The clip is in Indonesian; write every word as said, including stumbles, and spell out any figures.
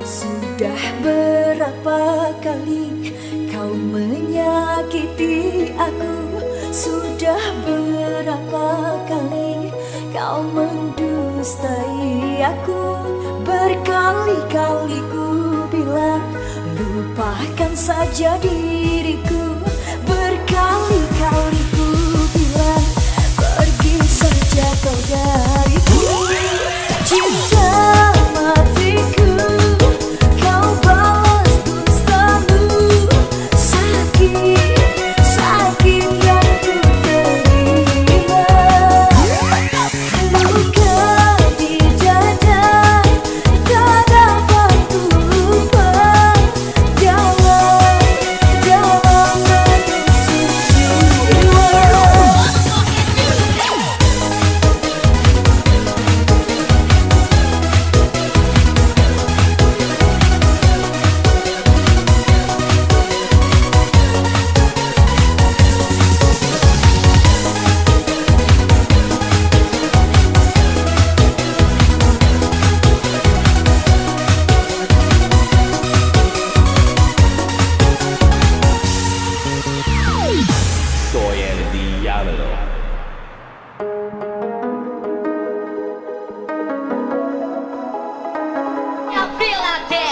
Sudah berapa kali kau menyakiti aku? Sudah berapa kali kau mendustai aku? Berkali-kali ku bilang lupakan saja diriku. Berkali-kali ku bilang pergi saja kau dariku. Cinta matiku kau balas dustamu. Sakit, sakit yang ku terima. Luka di dada tak dapat ku lupa. Dalam, dalam menusuk jiwa. Soy el diablo. Feel like that.